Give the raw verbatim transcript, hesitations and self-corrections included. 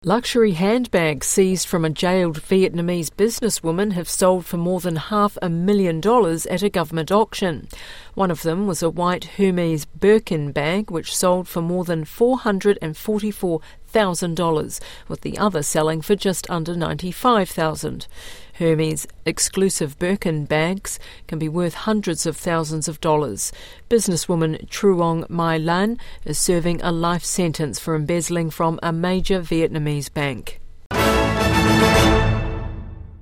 Luxury handbags seized from a jailed Vietnamese businesswoman have sold for more than half a million dollars at a government auction. One of them was a white Hermes Birkin bag which sold for more than four hundred forty-four thousand dollars, with the other selling for just under ninety-five thousand dollars. Hermes exclusive Birkin bags can be worth hundreds of thousands of dollars. Businesswoman Truong Mai Lan is serving a life sentence for embezzling from a major Vietnamese bank.